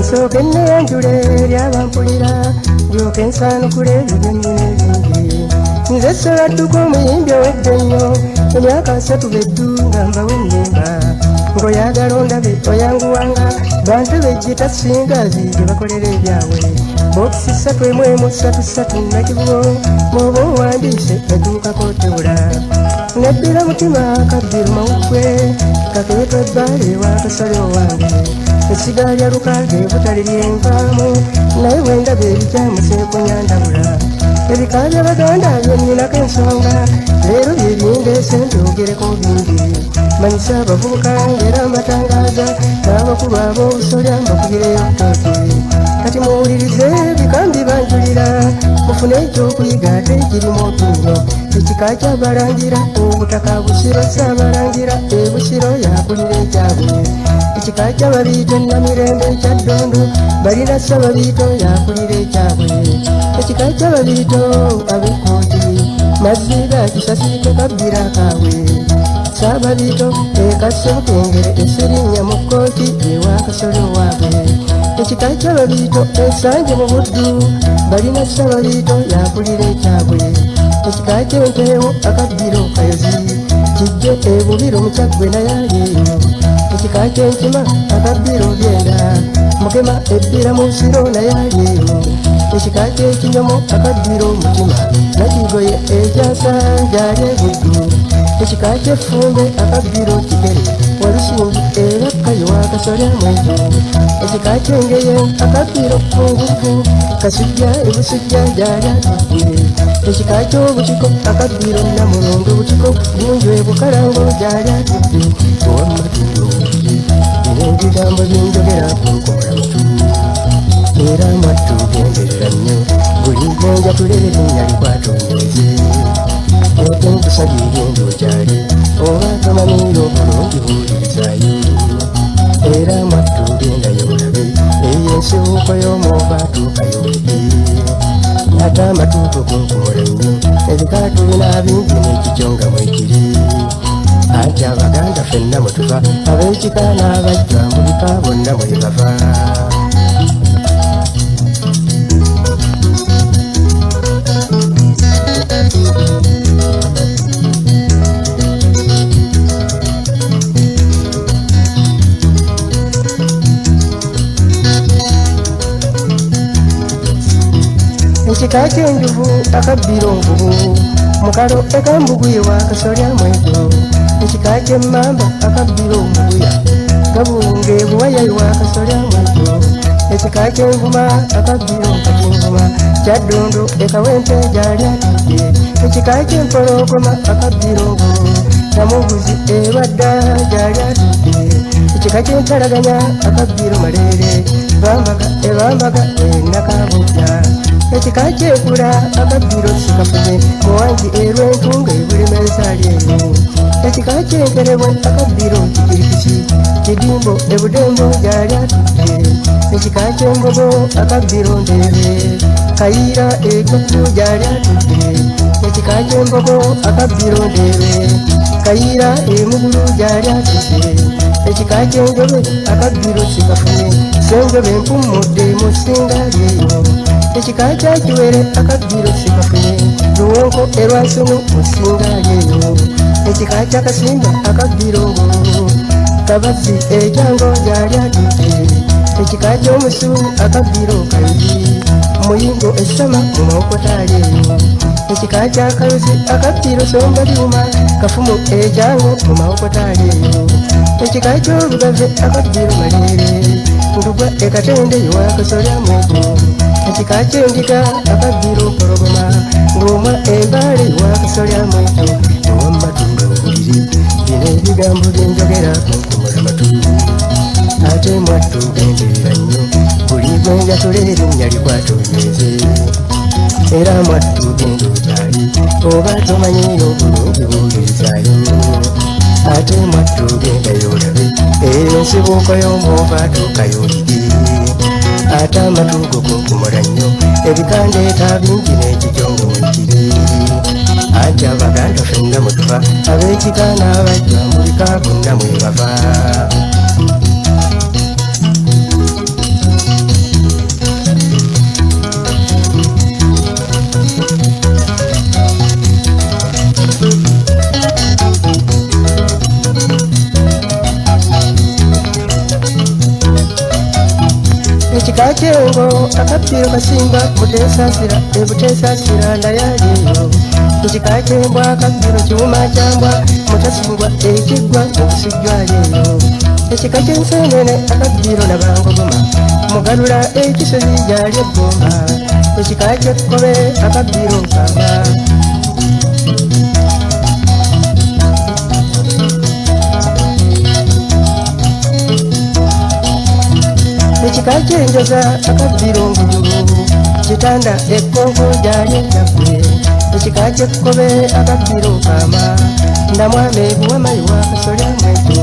nsooke neyanjule eryabampulira ndyoke nsaanukule ebigenyi bingi nze Ssewadduka omuyimbi owedde nnyo emyaka 3 beddu nga mbawe ennyimba ng'oyagala ondabe oyanguwanga bantu bejjita singazi gye bakolera ebyabwe bokisi 3 nakivubo mwoba owandiise eddukako tebula neddira mutima kabbiru mawukwe kakebetwa ebbale wakasale owange essiga lya lukage butali lyenvaamu naye bwendaba ebikyamuseeko nyandabula ebika by'Abaganda byenninako ensonga leero byebindeese mbyogereko bingi manyisa abavubuka ng'era mbatangaaza n'abakulu ab'obusolya mbakubireyo butooti kati muwulirize bikambi banjulira mufune ekyokuyiga ate ekirimu otunnyo ekika ky'abalangira obutaka busiro Ssaabalangira ebusiro yakulira ekyabwe ekika ky'Ababiito Namirembe ekya Ddondo balina Ssaababiito yakulira ekyabwe ekika ky'Ababiito ab'Ekkooti Maziga kisasirike kabbira kaabwe Ssaababiito ekasse Bukengere esserinnya mu kkooti ewakasole owaabwe ekika ky'Ababiito ensanje mu Buddu balina Ssaababiito yakulira ekyabwe ekika ky'Empeewo akabbiro Kayozi kijje ebubiro Mukyagwe nayaaleeyo ekika ky'Enkima akabbiro Byenda Mukema ebbira mu Nsiro nayaaleeyo ekika ky'Ekinyomo akabbiro Mutima Nakigoye ekyasa gyali e Buddu ekika ky'Effumbe akabbiro Kigere Walusimbi era Kayo wakasolya Mwejo ekika ky'Engeye akabbiro Fungufu Kasujja ebusujja gyali atudde ekika ky'Obutiko akabbiro Namulondo Butiko Bunju Bukalango gyali atudde owamatulo ebigambo by'enjogera kunkola mutu era mwattu genderera nnyo buli gwenja kulera erinnya likwatonyeze ate nkusabira endo okyali oba tomanyiira obulungi buwulirizaayo era mwattu gendayo olabe eyo ensibuuko y'omwova atuukayo ate amatuuko kunkola nnyo ebika tulina bingi n'ekikyo nga mwekiri anti Abaganda ffenna mwe tuva ab'ekika n'abajjwa mu bika bonna mwe bava ekika ky'Enjuvu akabbiro Nvubu Mukalo ekambuguye wakasolya Mwejo ekika ky'Emmamba akabbiro Mbuya Gabunge Buwaya wakasolya Mwejo ekika ky'Envuma akabbiro Kakinvuma kya Ddondo ekawempe gyali atudde ekika ky'Empologoma akabbiro Ngulu Namuguzi ebadda gyali atudde ekika ky'Entalaganya akabbiro Malere Bambaga Nakabujja ekika ky'Enkula akabbiro Sikafume Muwangi Erwentunga Ebulemezaali eyo ekika ky'Enkerebwe akabbiro Kigirikisi Kidimbo Ebudembo gyali atudde ekika ky'Embogo akabbiro Ndebe Kayira Ekyoku gyali atudde ekika ky'Embogo akabbiro Ndebe Kayira Emugulu gyali atudde ekika ky'Enjobe akabbiro Sikafume Ssenjobe Mpummudde mu Ssingaali eyo ekika kya Kiwere akabbiro Sikafume Luwonko Erwasunu mu Ssingaali eyo ekika kya Kasimba akabbiro Ngulu Kabazzi Ekyango gyali atudde ekika ky'Omusu akabbiro Kayozi Muyingo Essama mu Mawokotali eyo ekika kya Kayozi akabbiro Sombabyuma Kafumu Ekyango mu Mawokotali eyo ekika ky'Olugave akabbiro Malere Ndugwa Ekatende ewakasolya Mwejo ekika ky'Endiga akabbiro Mpologoma Ng'omwa Embale ewakasolya Mwejo owammatunda obuliri bino ebigambo by'enjogera kunkumula matu ate mwattu genderera nnyo buli gwenjatula erinnya likwatonyeze era mwattu genda okyali oba tomanyiira obulungi buwulirizaayo ate mwattu gendayo olabe eyo ensibuuko y'omwova atuukayo oligi ate amatuugo kunkumula nnyo ebikandeeta bingi n'ekijongo mwekiri anti Abaganda ffenna mwe tuva ab'ekika n'abajjwa mu bika bonna mwe bava ekika kyengo akabbiro kasimba butesasira ebutesasira ndayaliyo ekika kyembwa akabbiro kiwuma kyambwa mutasingwa ekiggwa okusijjwaleeyo ekika kyensenene akabbiro nabangogoma mugalula ekisozi gyali eggomba ekika kyekkobe akabbiro nkamba ekika kyenjoza akabbiro ngululu kitanda ekkonko gyali eggabbe ekika kyekkobe akabbiro nkama ndamwame buwamayiwa kasolya mwejo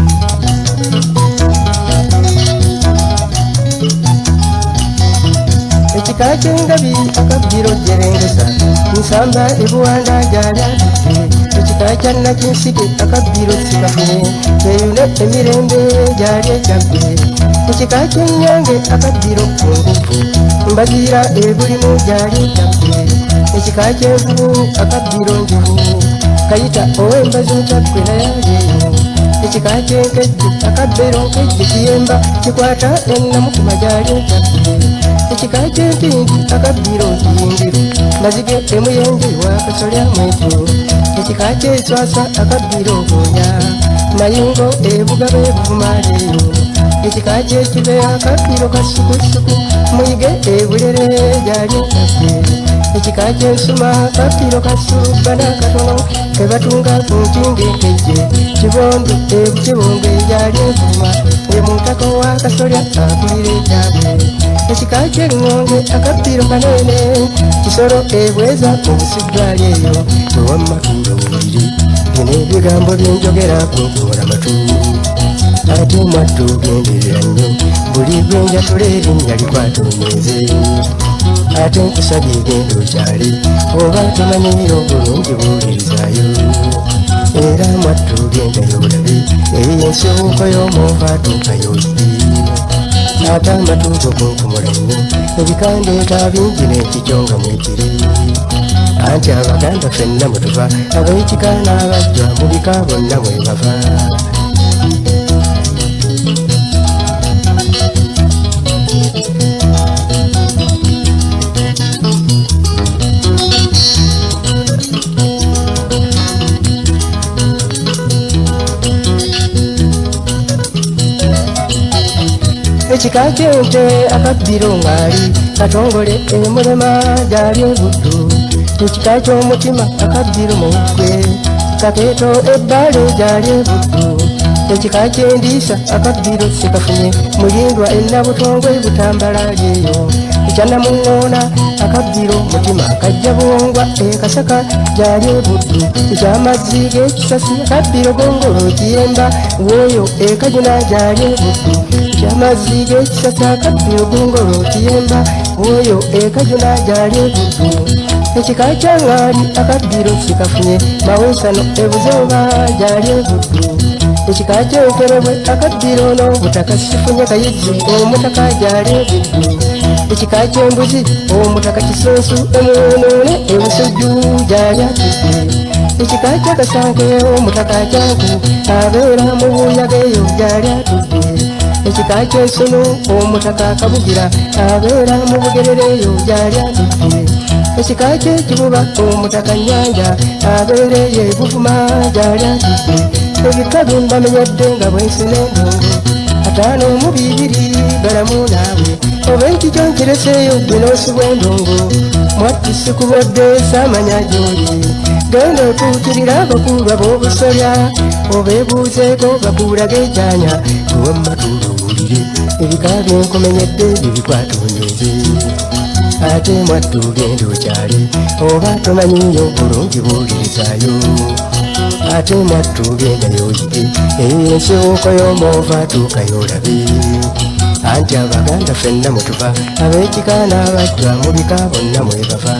ekika kyengabi akabbiro jerengesa nsamba ebuwanda gyali atudde ekika kyanakinsige akabbiro sikafune eyune emirembe gyali ekyabbe ekika kyenyange akabbiro kungufu mbazira ebulimu gyali ekyabbe ekika kyenvubu akabbiro njubu kayita owembazi kyaggwe nayaleeyo ekika kyenkejje akabbiro nkejje kiyemba kikwata ennamukuma gyali ekyabbe ekika kyempindi akabbiro kiyingiru mazige emuyengewa kasolya mwejo ekika kyeswasa akabbiro goonya mayingo ebugabe buvumaleeyo ekika kyekibe akabbiro kasukusuku muyige ebulere gyali ekyabbe ekika kyensuma akabbiro kasubana katono kebatunga ku nkinga enkejje kibondo ebukibongo egyali enfuma emutaka wa kasolya akulira ekyabwe ekika kyengonge akabbiro kanene kisolo ebweza obusijjwalyeyo owammatunda obuliri bino ebigambo byenjogera kunkuula matu ate mwattu genderera nnyo buli gwenjatula erinnya likwata omenze ate nkusabye genda okyale oba tomanyiyo bulungi buwulirizaayo era mwattu gendayo bulabe eyensibuuko y'omuva atuukayo ate amatuugo kunkumula nnyo ebikandeeta bingi n'ekikyonga mwekiri anti abaganda ffenna mwe tuva ab'ekika n'abajjwa mu bika bonna mwe bava ekika kyente akabbiro ngaali katongole emulema gyali ebuddu ekika ky'omutima akabbiro mukwe kakeeto ebbale gyali ebuddu ekika kyendiisa akabbiro sekafunye mulindwa ennabutongwe butambalaalyeyo ekyanamuŋŋoona akabbiro mutima kajja buwongwa ekasaka gyali ebuddu ekyamazzi g'ekisasi akabbiro gongolo kiyemba woyo ekajuna gyali ebuddu ekyamazzi g'ekisasi akabbiro gongolo kiyemba woyo ekajuna gyali ebuddu ekika kyangaali akabbiro sikafunye mawesano ebuzooba gyali ebuddu ekika kyenkerebwe akabbiro n'obutaka sifunye kayizzi omutaka gyali ebuddu ekika kyembuzi omutaka kisensu emunoone ebusujju gyali atudde ekika kyakasanke omutaka kyanku abeera mu buyageeyo gyali atudde ekika kyensunu omutaka kabugira abeera mu bugerereeyo gyali atudde ekika kyekibuba omutaka nyanja abeereyo ebuvuma gyali atudde ebikalu mbamenyedde nga bwensene endongo ataano mu bibiri galamu naawe oba ekikyo nkireseeyo binoosibwa endongo mwatti sikubodde saamanya gy'oli genda otuukirira abakulwa b'obusolya oba ebuuzeeko bakuulaga ejjaanya tuwammatuula owulire ebika byenkumenyedde byebikwata onyenze ate mwattu genda okyale oba tomanyiyo bulungi buwulirizaayo ate mwattu gendayo oyige ensibuuko y'omuva tuukayo olabe anti abaganda ffenna mwe tuva ab'ekika n'abajjwa mu bika bonna mwe bava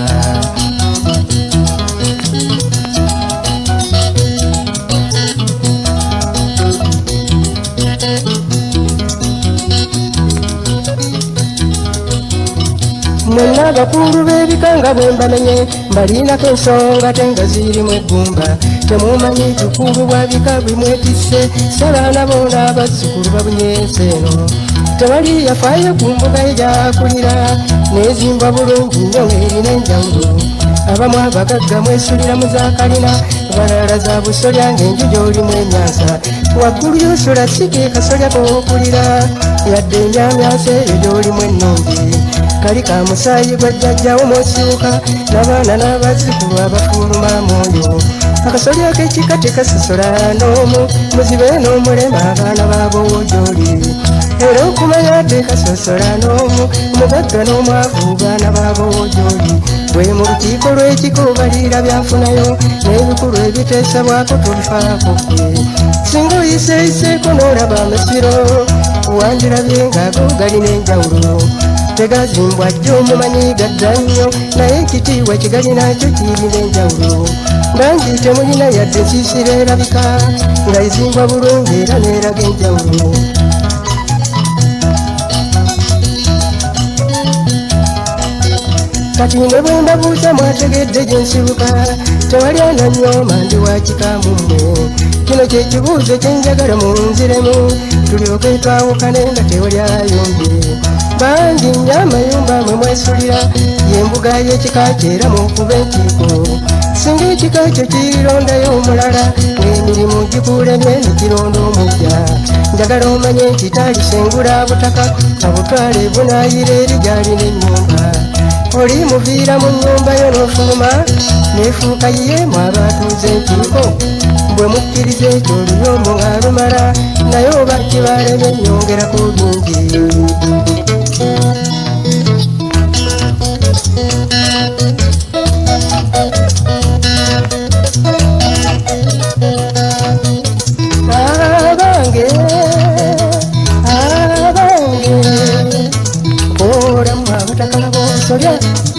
mwenna abakulu b'ebika nga bwe mbamenye mbalinako ensonga te nga zirimu eggumba temumanyi bukulu bwa bika bwe mwetisse sabaana boona abazzukulu babunyensi eno tewali yafaayo ku mbuga egyakulira nezimbwa bulungi nnyo ng'erina enjawulo abamu abagagga mwesulira mu zaakalina balala za busolya ng'enju gy'olimu enyansa waggulu y'osula si ke kasolya k'okulira yadde emyamyansa eyo gy'olimu ennungi kali ka musaayi gwa jjajjawo mwosibuka n'abaana n'abazzukulu abafuuluma mwoyo akasolya k'ekika tekasosola n'omu muzibe n'omulema abaana baabo gy'oli era okumanya tekasosola n'omu omugagga n'omwavu baana baabo gy'oli bwe mu lukiiko lw'ekiko baliira byanfunayo n'ebikulu ebiteesebwako tobifaako ggwe singa oyiseeyiseeko n'olaba amasiro wandirabye ng'ago galina enjawulo tegazimbwa jjo omumanyi gadda nnyo naye ekitiibwa kigalinakyo kirina enjawulo ngangi temulina yadde nsiisira erabika nga ezimbwa bulungi era neeraga enjawulo kati ne bwe mbabuuza mwategedde gye nsibuka tewali ananyooma ndi wakikaamu mmwe kino kye kibuuzo kye njagala munziremu tulyoke twawukane nga tewali ayombye bangi nnyo amayumba mwe mwesulira y'embuga y'ekika kyera mu kuba enkiiko singa ekika ekyo kirirondayo omulala ng'emirimu gikuulemye ne kironda omujja njagala omanye nti talisengula butaka abutwale bunaayira eri gy'alina ennyumba oli muviira mu nnyumba yo n'ofuluma neefuuka yeemu abatuuze enkiiko bwe mukkiriza ekyo oluyombo ng'alumala naye oba kibaleme nyongerako bingi abange olamu abatakala b'obusolya